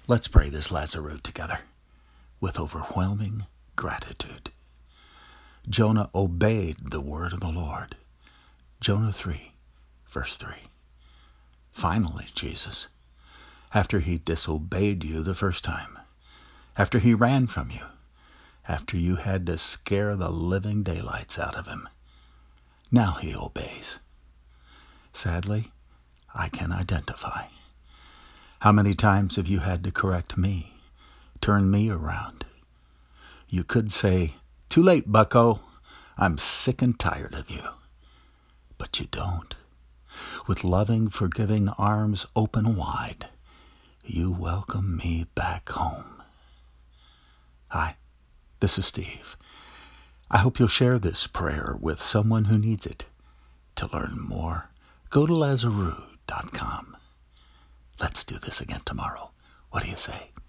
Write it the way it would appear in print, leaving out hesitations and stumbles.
Let's pray this Lazarus together with overwhelming gratitude. Jonah obeyed the word of the Lord. Jonah 3, verse 3. Finally, Jesus, after he disobeyed you the first time, after he ran from you, after you had to scare the living daylights out of him, now he obeys. Sadly, I can identify. How many times have you had to correct me, turn me around? You could say, "Too late, bucko. I'm sick and tired of you." But you don't. With loving, forgiving arms open wide, you welcome me back home. Hi, this is Steve. I hope you'll share this prayer with someone who needs it. To learn more, go to Lazarus.com. Let's do this again tomorrow. What do you say?